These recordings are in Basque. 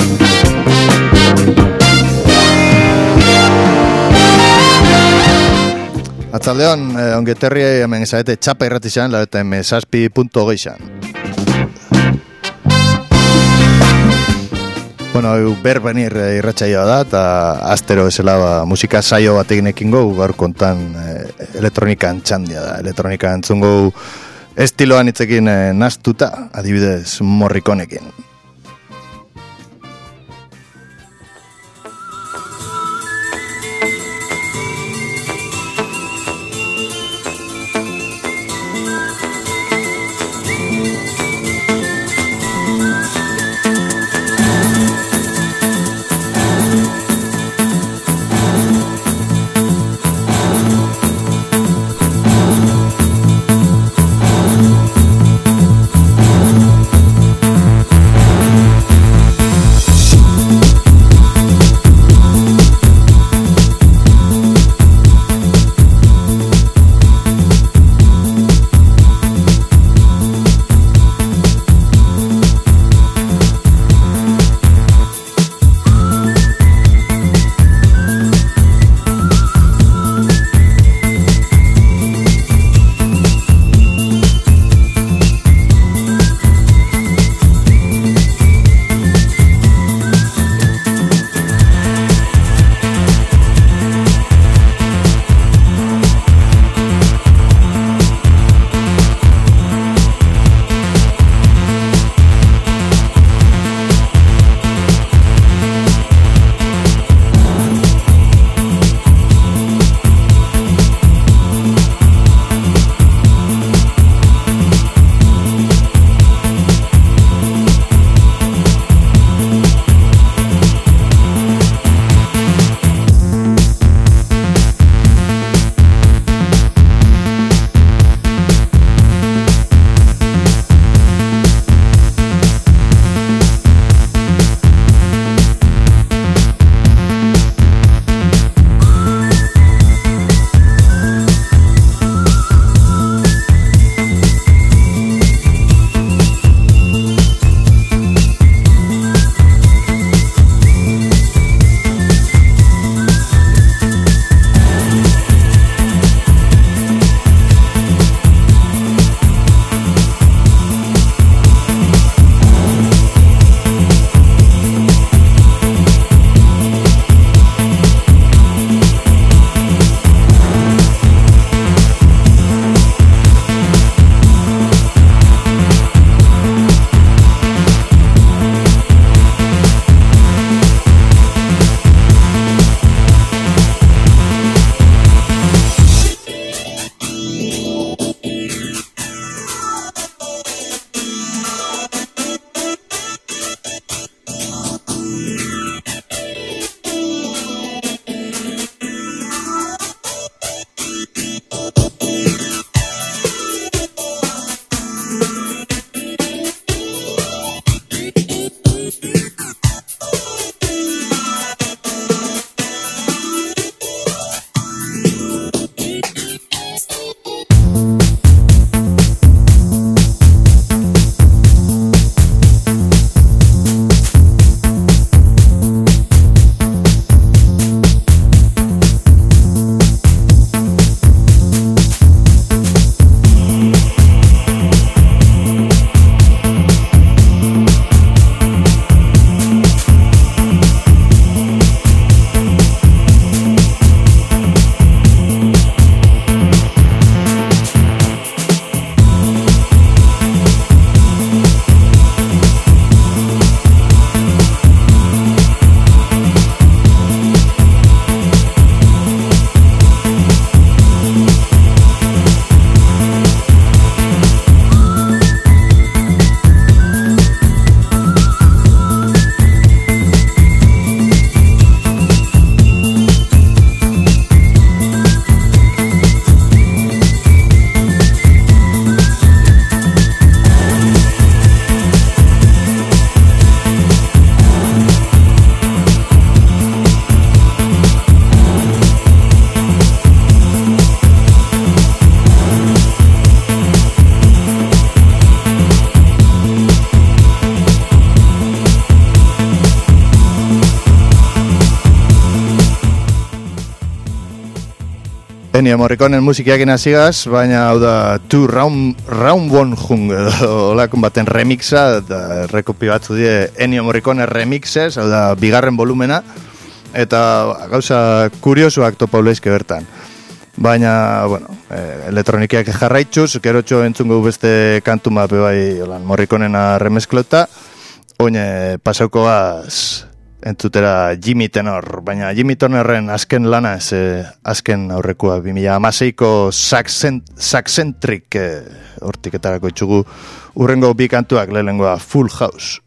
Atzaldeon, ongeterri hemen izate txapa irratizan, labeta M6.goizan. Bueno, berbenir irratsaioa da, eta astero esela musika saio bat eginekin gau, gaur kontan elektronikan txandia da. Elektronikan entzungo estiloan hitzekin nastuta, adibidez Morriconekin. Ennio Morriconen musikiakin hasigaz, baina hau da Tu Round One Jung olakun baten remixa, eta rekopi batzu die Ennio Morricone remixes, hau da bigarren volumena, eta gauza kuriosuak topauleizke bertan. Baina, bueno, elektronikiak jarraitzuz, kerotxo entzungo beste kantu mape bai Morriconena remesklota, oine pasaukoaz entzutera Jimmy Tenor, baina Jimmy Tenorren azken lana ez azken aurrekoa 2016ko Saxcentric hortiketarako itxugu urrengo bi kantuak lehenengoa Full House.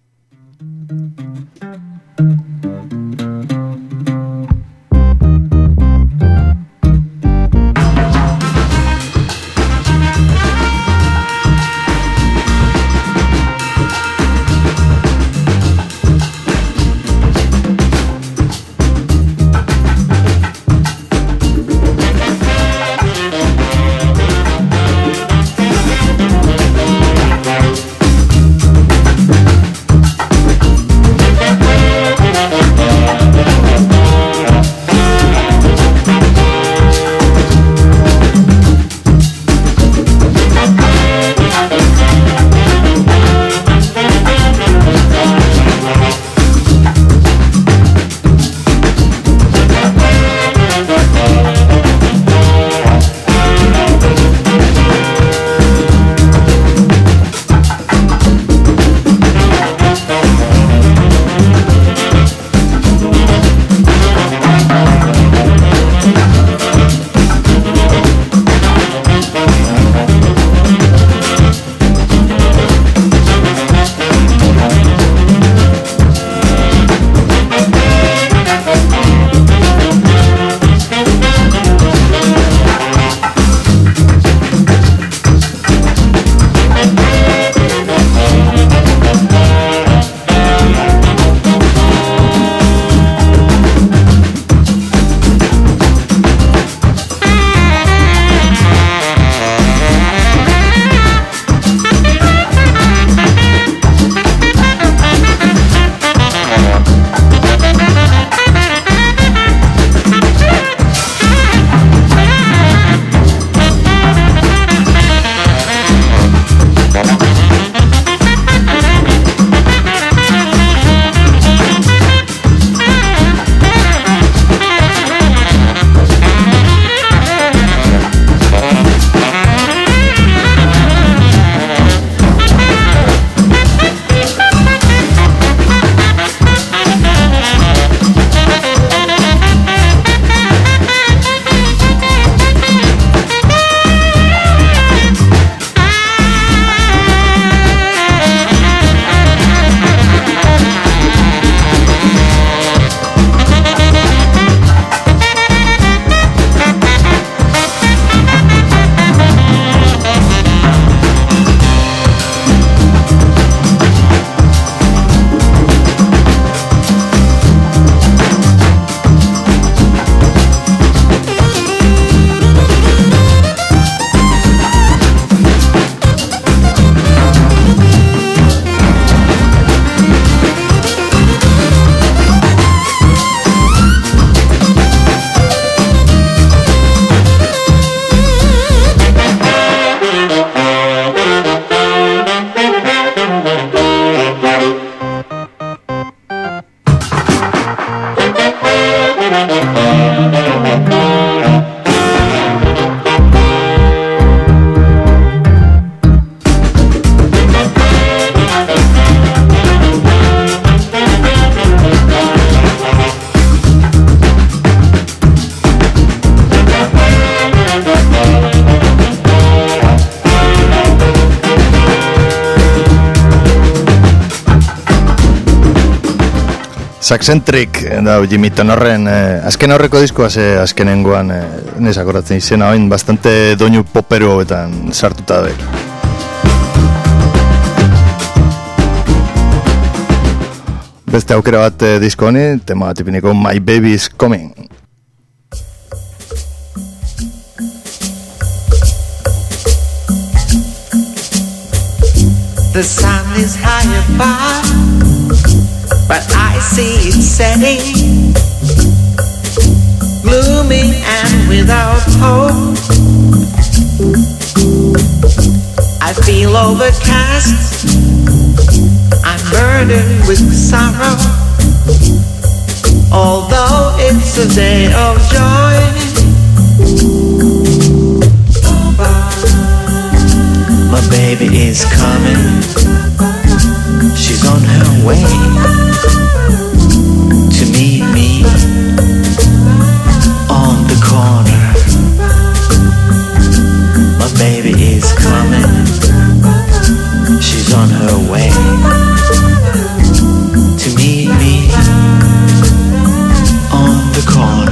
Saxcentric, da Jimmy Tenorren azken aurreko diskoa azkenengoan nesakoratzen izena hain bastante doinu popero hobetan sartuta da. Beste aukera bat disko honi, tema bat ipiniko My Baby's Coming. The sun is high above, but I see it setting. Gloom gloomy and without hope. I feel overcast, I'm burdened with sorrow. Although it's a day of joy, my baby is coming. She's on her way to meet me on the corner. My baby is coming. She's on her way to meet me on the corner.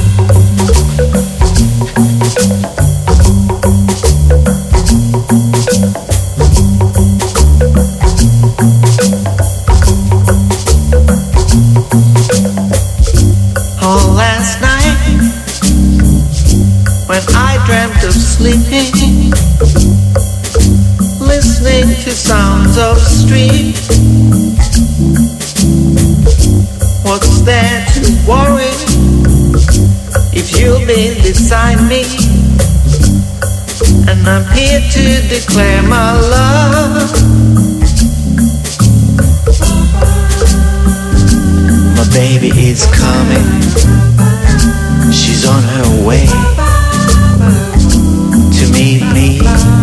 Oh, last night when I dreamt of sleeping, listening to sounds of street, what's there to worry if you'll be beside me? And I'm here to declare my love. My baby is coming. She's on her way to meet me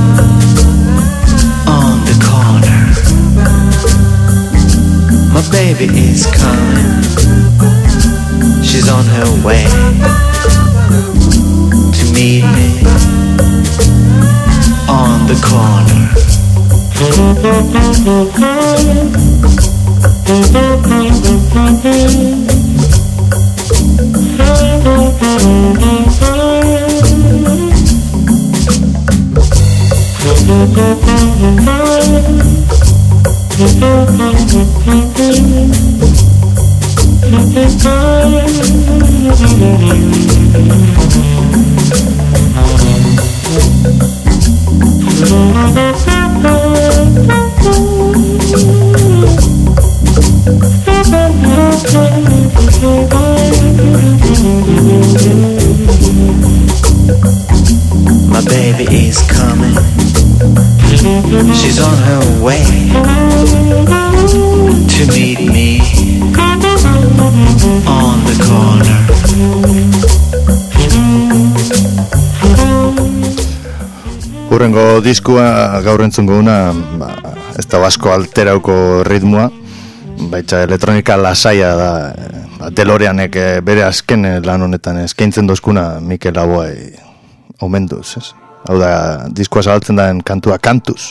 on the corner. My baby is coming. She's on her way to meet me on the corner. My baby is coming. She's on her way to meet me on the corner. Hurrengo diskua gaur entzungo una, ez da asko alterauko ritmoa, baita elektronika lasaia da, DeLoreanek bere azken lan honetan eskaintzen dozkuna Mikel Laboai omenduz, ez? Hau da, diskoa zabaltzen daen kantua Kantuz.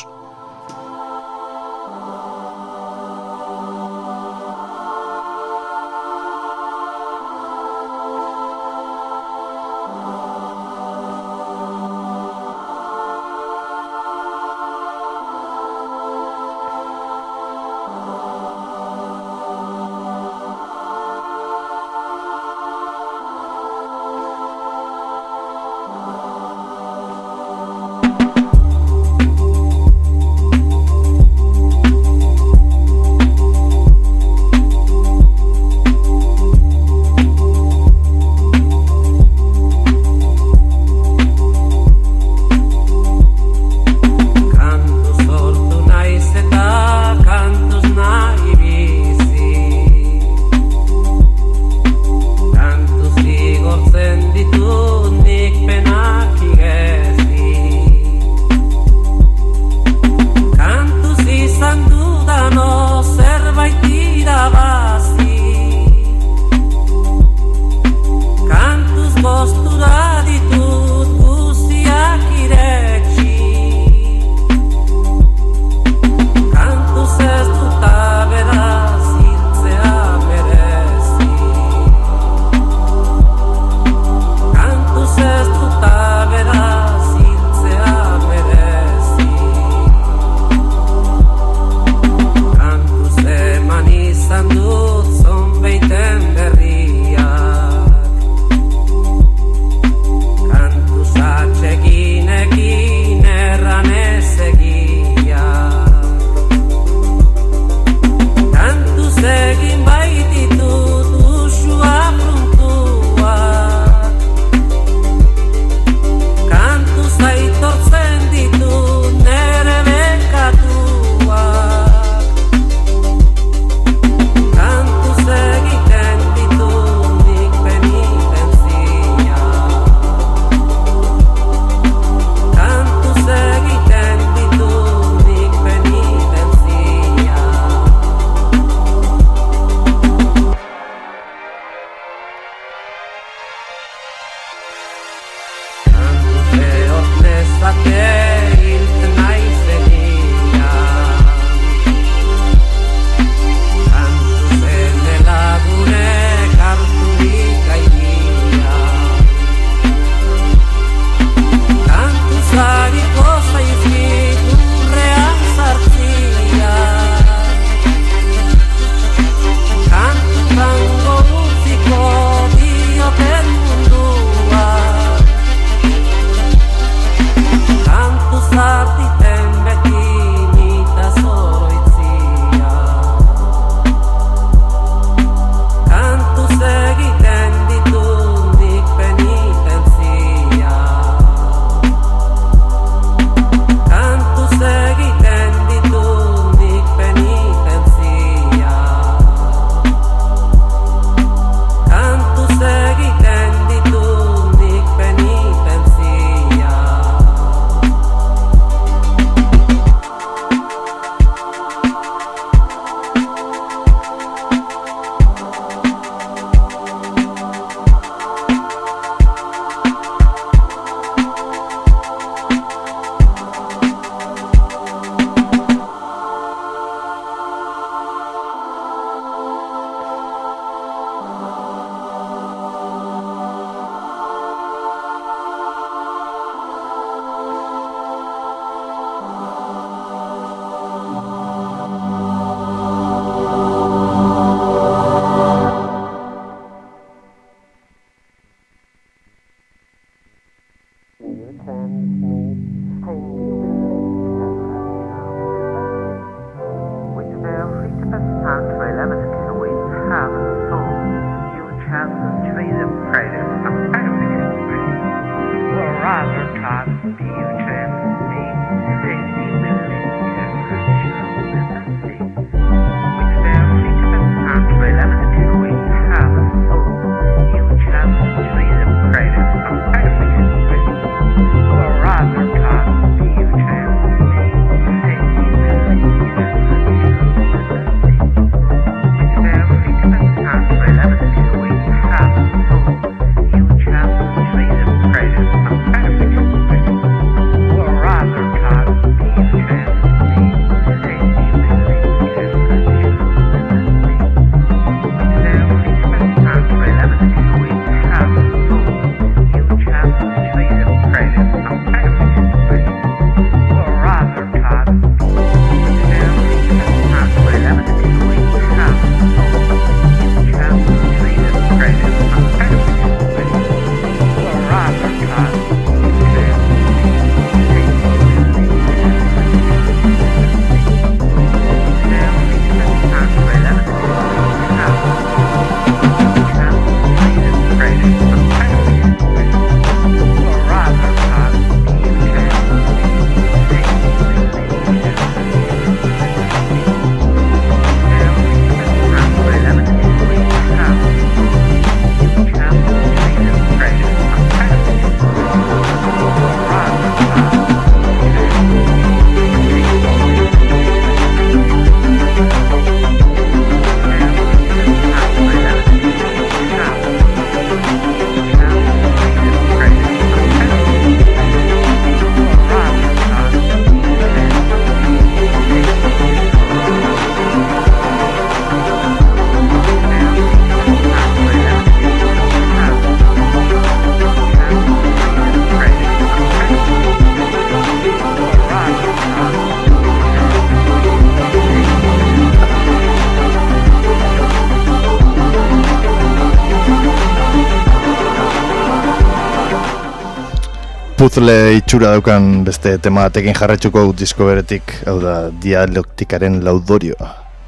Puzzle itxura daukan beste tema batekin jarraitzuko disko beretik, hau da Dialektikaren Laudorioa.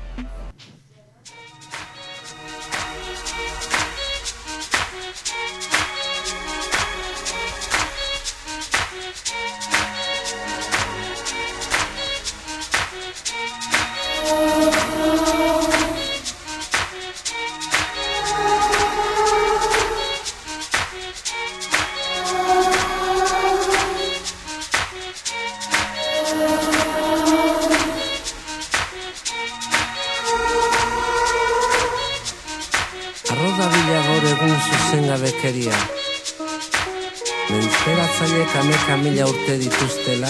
Menperatzaileek 1000 urte dituztela,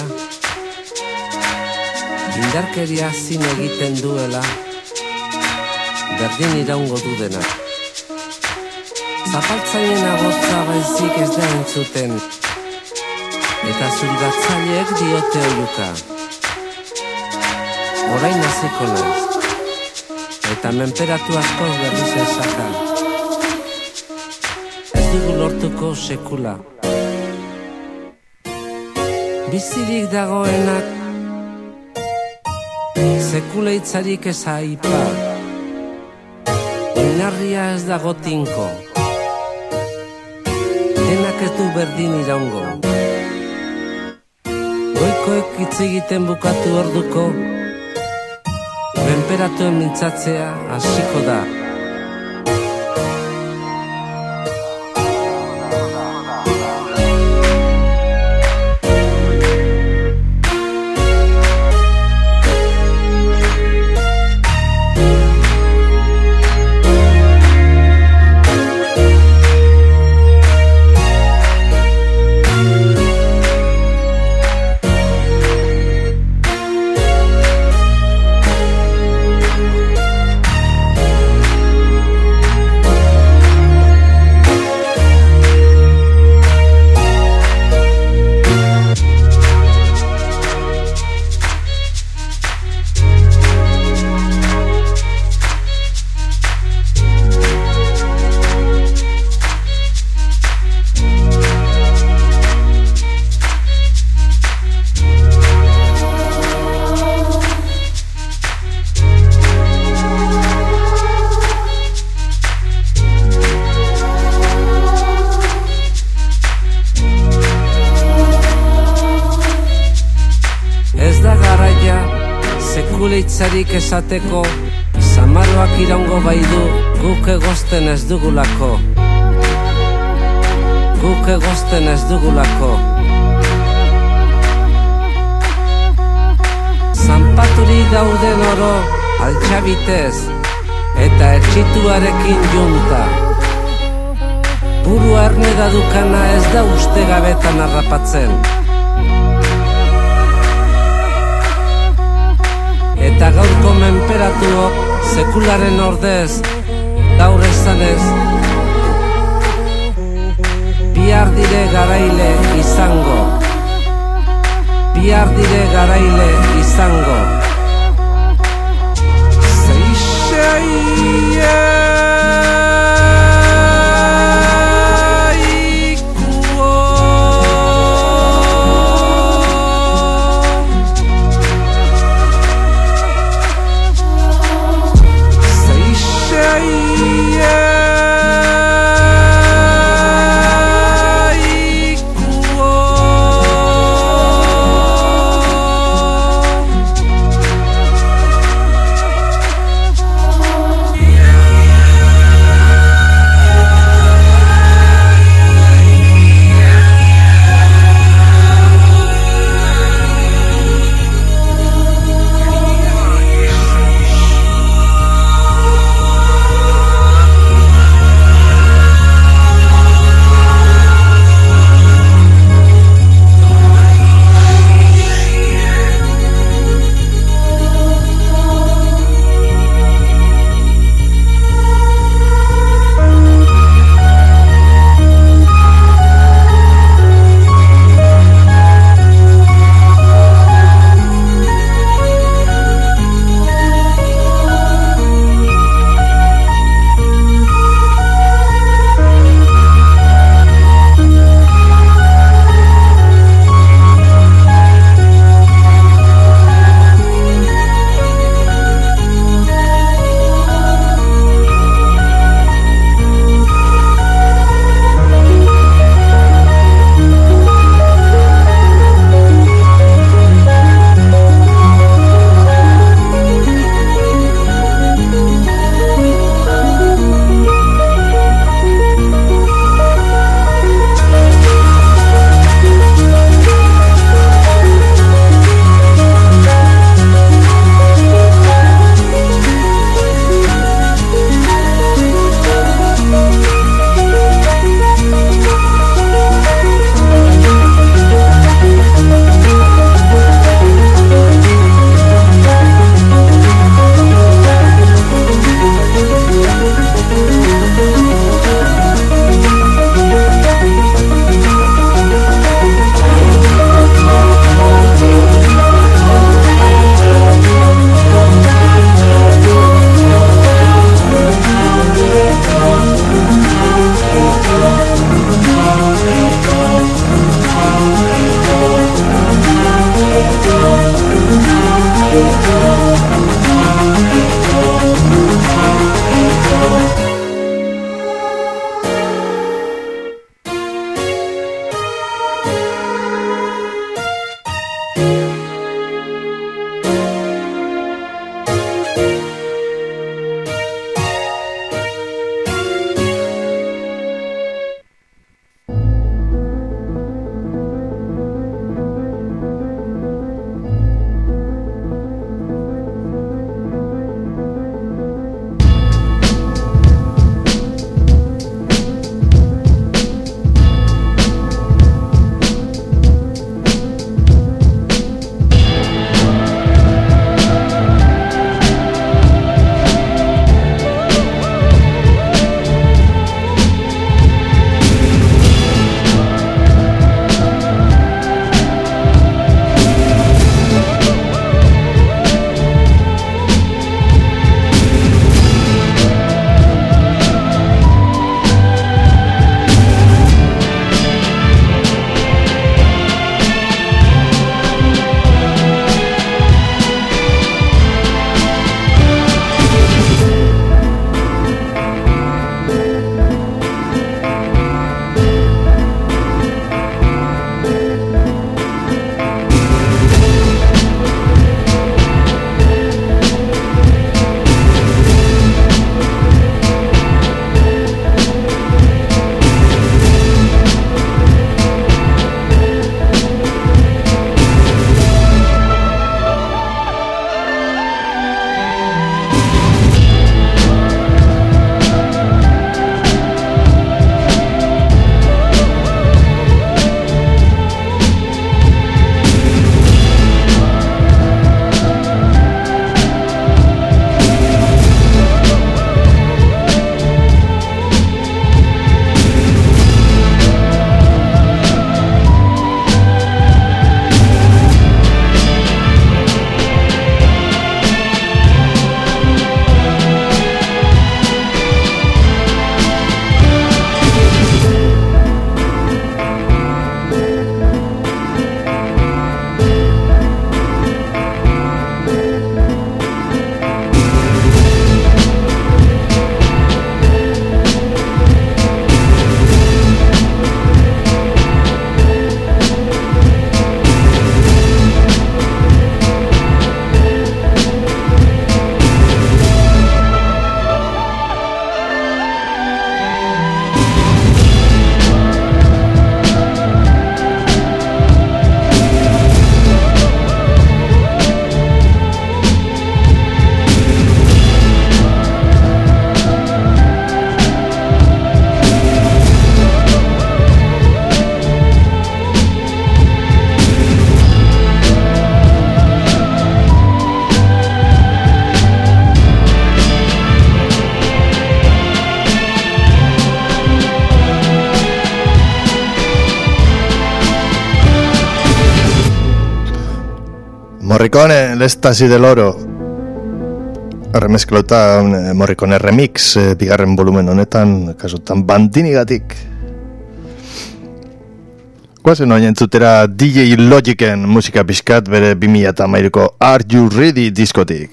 indarkeria zin egiten duela, berdin iraungo du dena. Zapaltzaien agotza baizik ez da entzuten, eta zuribatzaileek diote oiuka. Orain hasiko naiz, eta menperatu askoz berriz esaka. Ez dugu lortuko sekula. Bizirik dagoenak sekula hitzarik ez aipa, oinarria ez dago tinko, denak ez du berdin iraungo. Goikoek hitz egiten bukatu orduko, menperatuen mintzatzea hasiko da. Giltzarik esateko, Samaroak iraungo baidu, guk egozten ez dugulako. Guk egozten ez dugulako. Zanpaturi dauden oro, altxabitez, eta etxituarekin junta. Burua erneda dukana ez da uste gabetan harrapatzen. Eta gaurko menperatuok sekularen ordez, gaur esanez, bihar dire garaile izango. Bihar dire garaile izango. Morricone, l'estasi dell'oro. Remezklauta Morricone remix, bigarren volumen honetan, kasutan Bandinigatik. Guazen oin entzutera DJ Logicen musika pixkat bere 2013ko Are You Ready diskotik.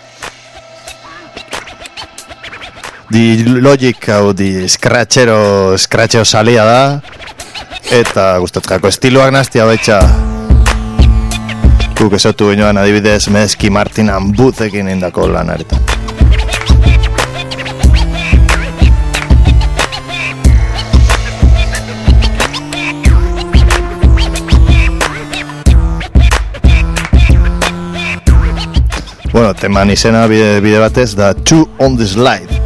Di Logic hau di scratcheo salia da, eta gustatzeko estiloak nastia baitxa. Guk esotu ginoan adibidez Mezki Martin Ambuzekin indako lanaretan. Bueno, teman izena bide batez da Two on the Slide.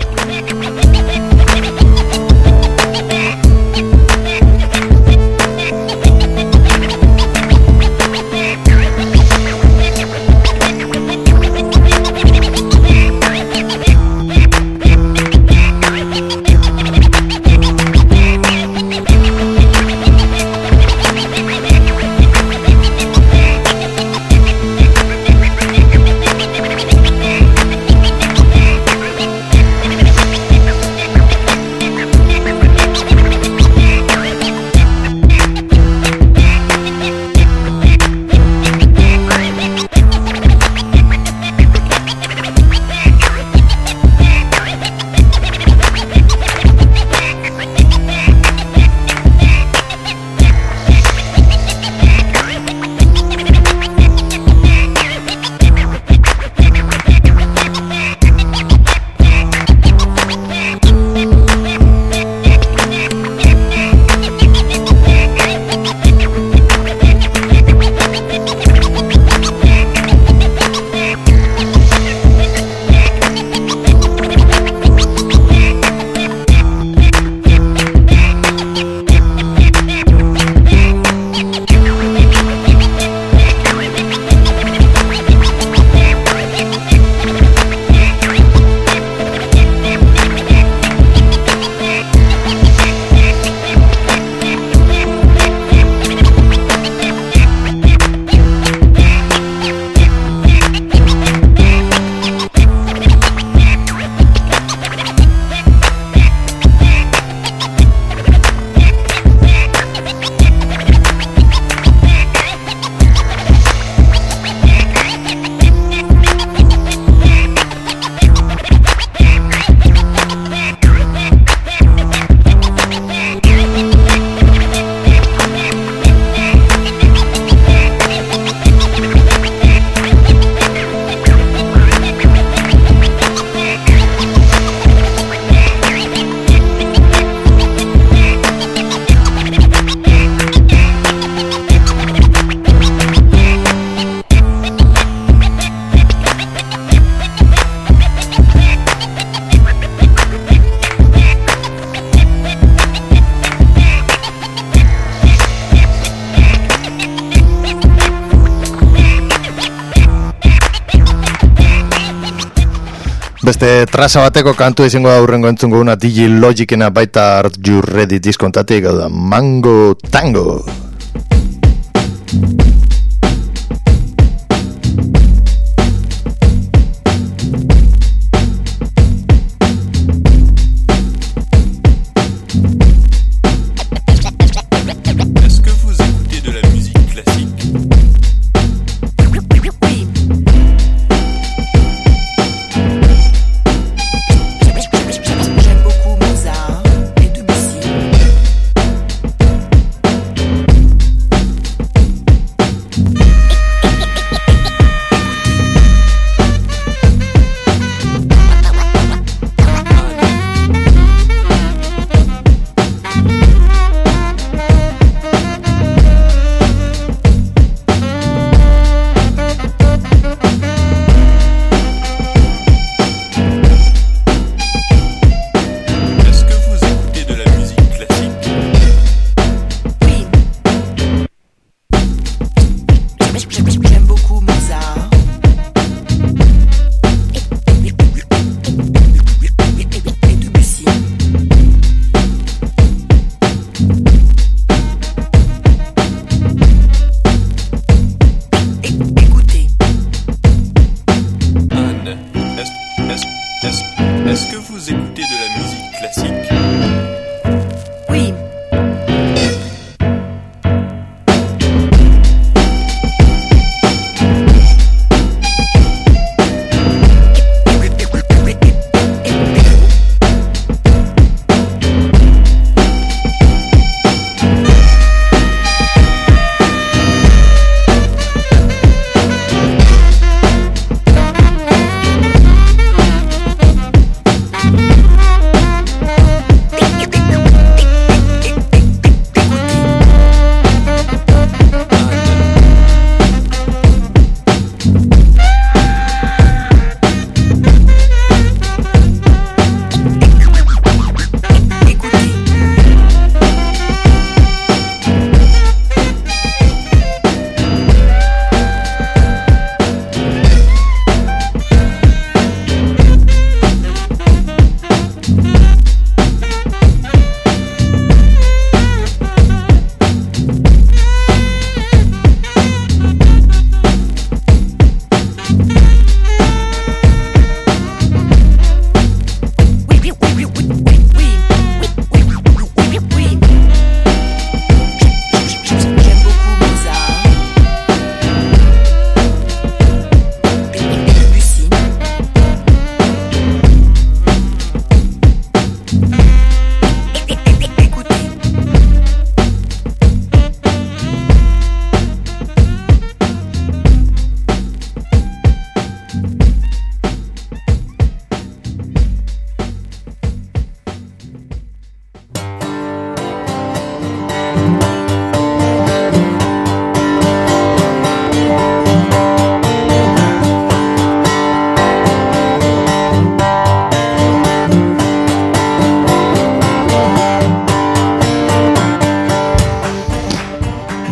Beste traza bateko kantu izango da hurrengo entzungo una DJ Logicena baita Are You Ready diskontatik, da Mango Tango.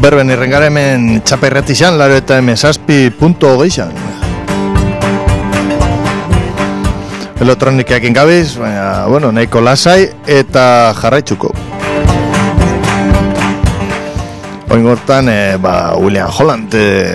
berben irrengaremen txaperretixan, laro eta emesazpi.geixan. Elektronikaekin gabiz, baina, bueno, nahiko lasai eta jarraitzuko. Oingortan, William Holland,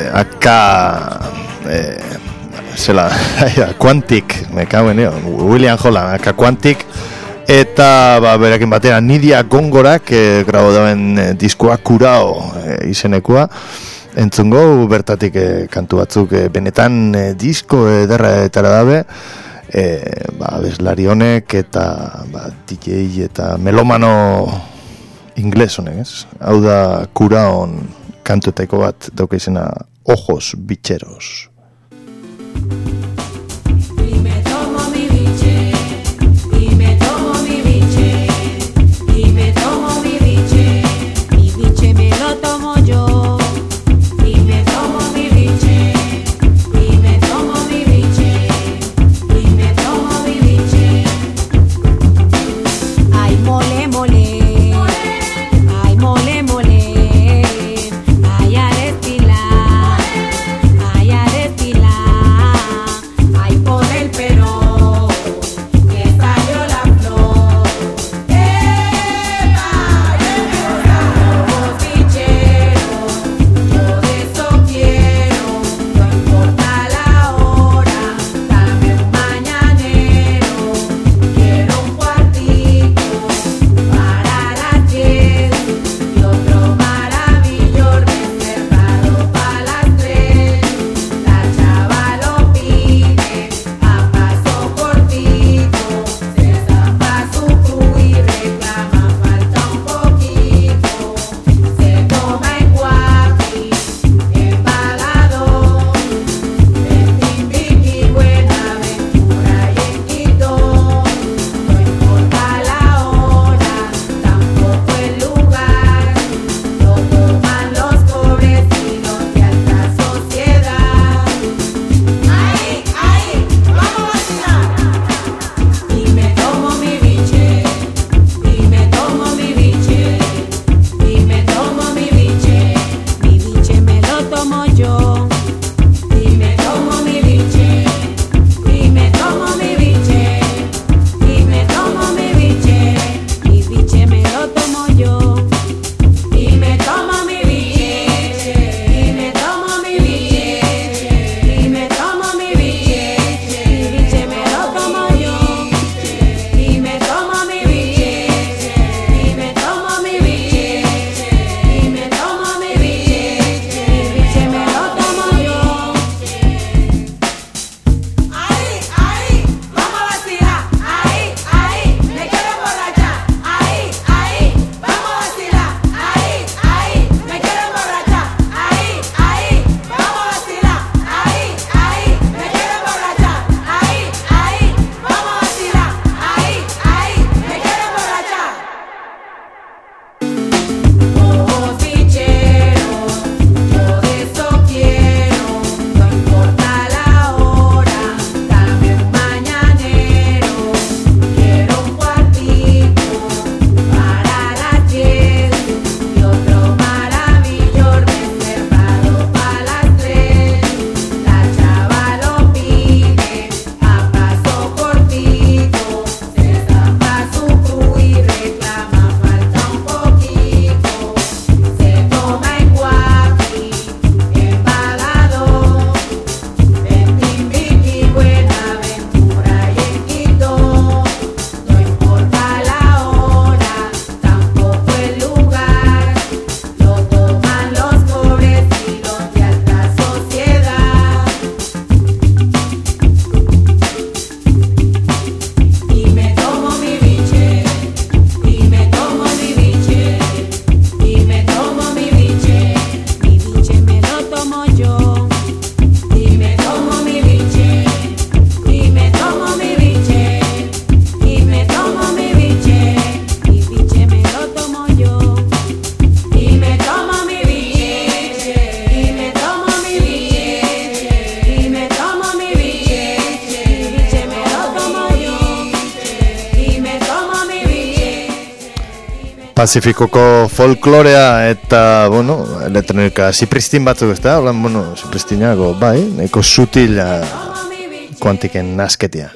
zela, Quantic, William Holland, aka Quantic, eta berakin batera Nidia Gongorak grabo dauen diskoa Kurao izenekua entzungo, bertatik kantu batzuk benetan disko ederra etara dabe, abeslari honek eta DJ eta melomano ingles honek, ez? Hau da Kuraon kantuetako bat dauka izena Ojos Bicheros. Ay, Pazifikoko folklorea eta, bueno, elektronika zipristin batzuk, ez da? Holan, bueno, zipristinako, bai, neko sutila kuantiken nasketia.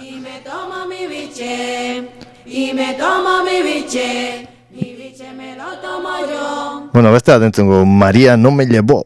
Bueno, beste bat entzungo, Maria no me llevó.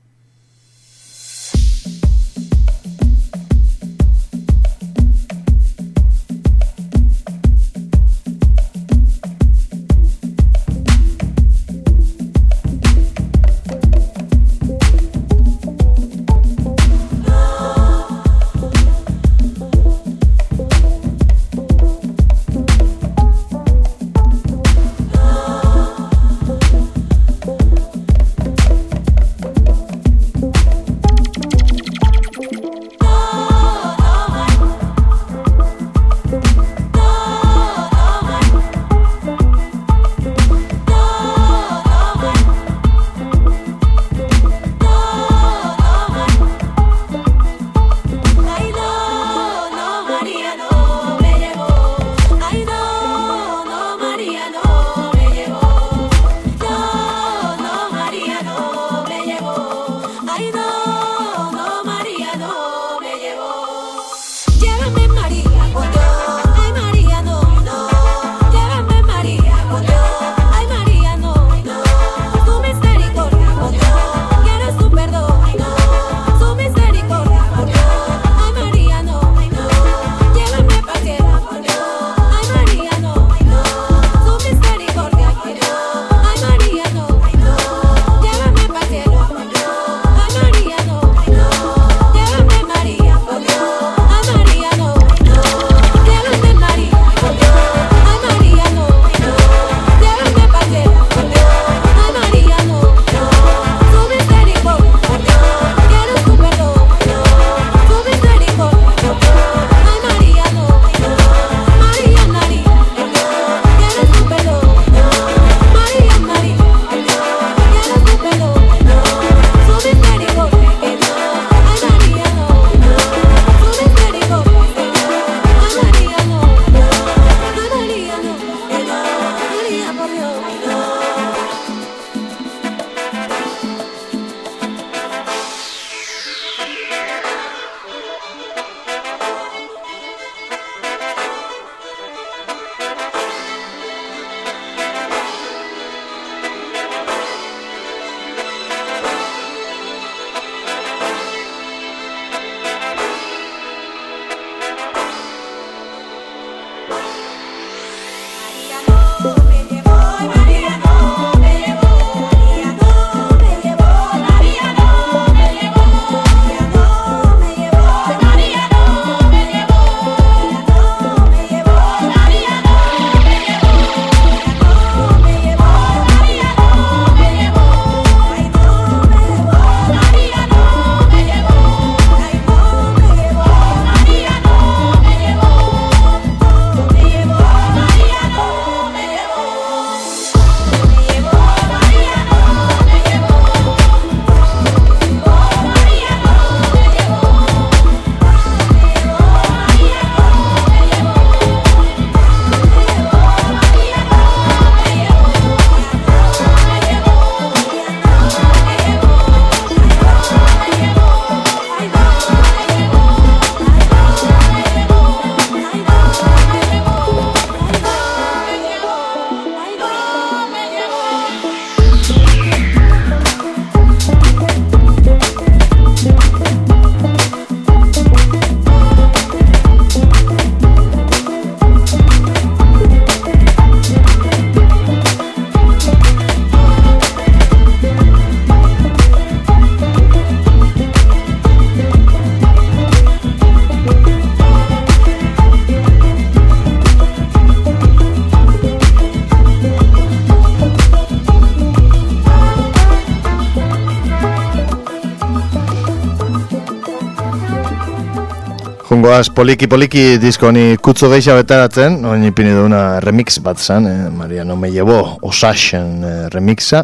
Jungoaz poliki disko honi kutzo geixa betaratzen, oin ipini duena remix bat zan, Maria no me llevó Osasen remixa.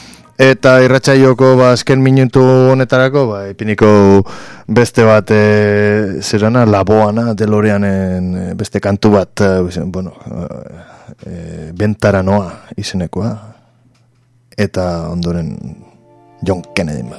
Eta irratsaioko azken minutu honetarako ipiniko beste bat zerana, Laboana DeLoreanen beste kantu bat, bueno, Bentara Noa izenekoa, eta ondoren John Kennedy bat.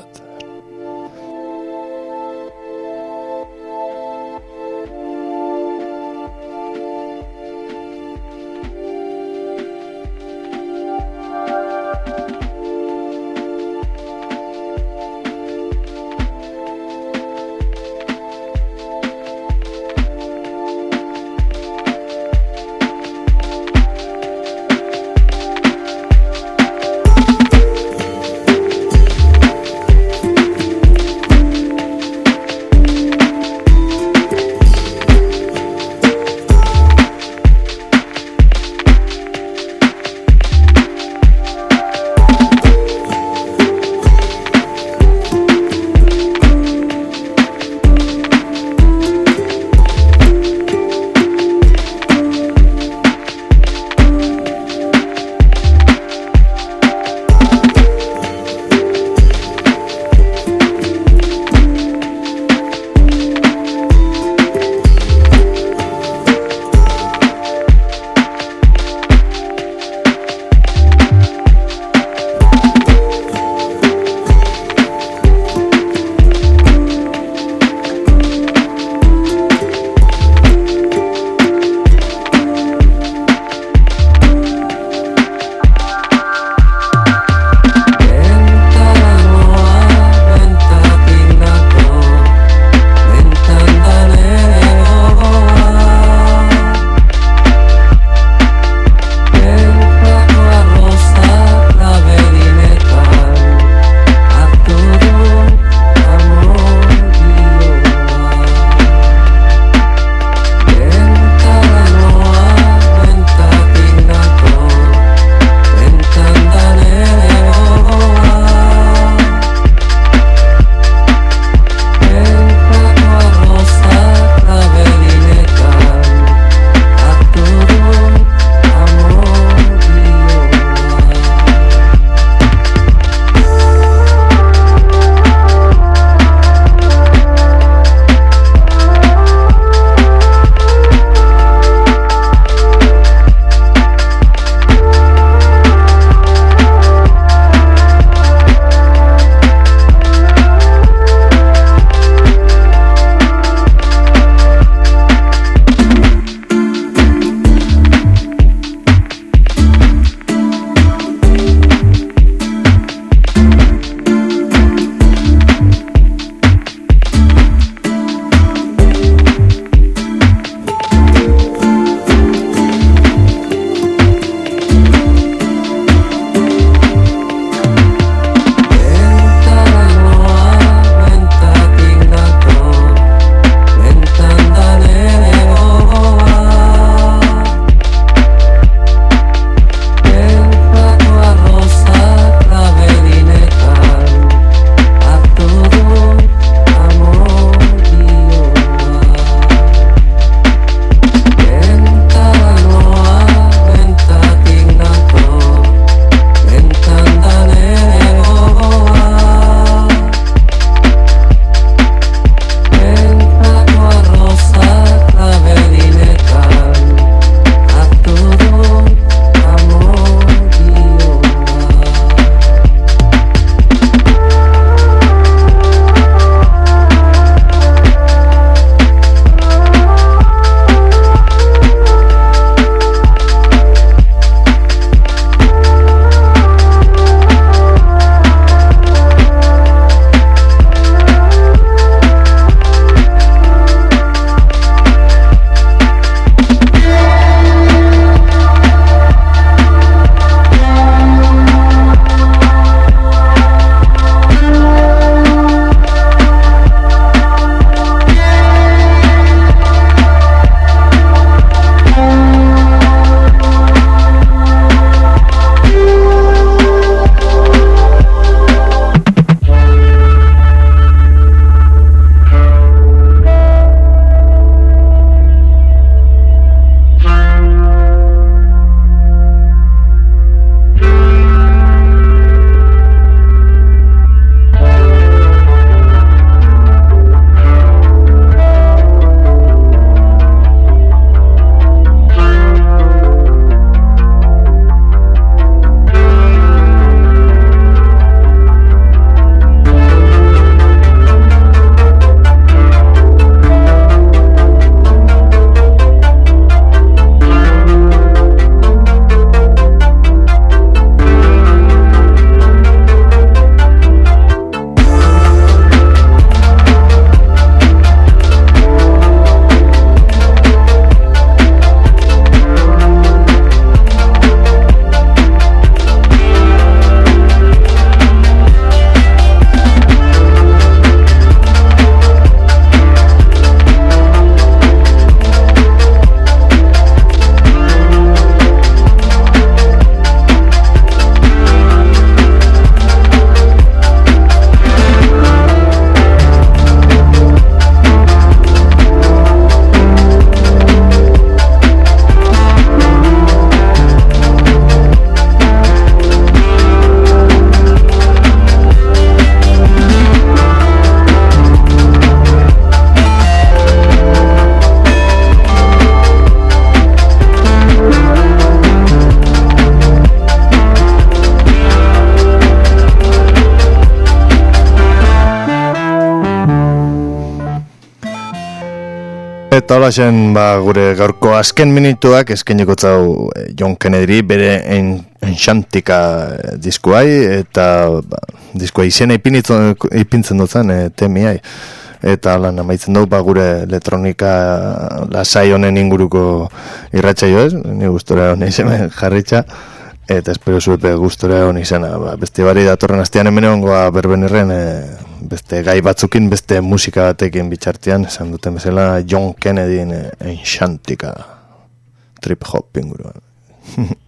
Eta hola zen, gure gaurko azken minutuak eskeniko zau John Kennedy bere Enchantica diskuai, eta diskuai izena ipintzen dutzen temiai. Eta lan amaitzen dugu gure elektronika lasai honen inguruko irratsaio ez, ni gustora honi izen jarritxa, eta espero zuepe gustora honi izena. Beste bari datorren astean hemen egongoa berbenirren beste gai batzukin, beste musika batekin bitxartean, esan duten bezala John Kennedyn Enchantica trip hop inguruan.